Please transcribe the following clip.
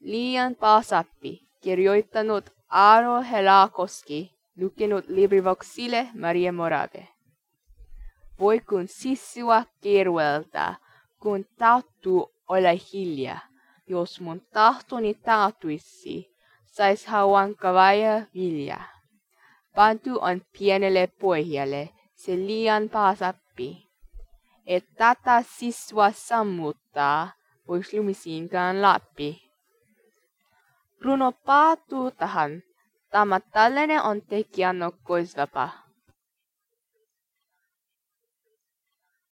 Liian Paasappi, kirjoittanut Aaro Helakoski, lukenut LibriVoxille Maria Morave. Voi kun sissua kirveltää, kun tahtuu olla hiljaa. Jos mun tahtoni tahtuisi, sais hauan kavaja viljaa. Pantu on pienelle pohjalle, se liian Paasappi. Et tätä sissua sammuttaa, vois lumisiinkaan Lappi. Bruno paatuu tähän. Tämä tällainen on tekijän nokkoisvapa.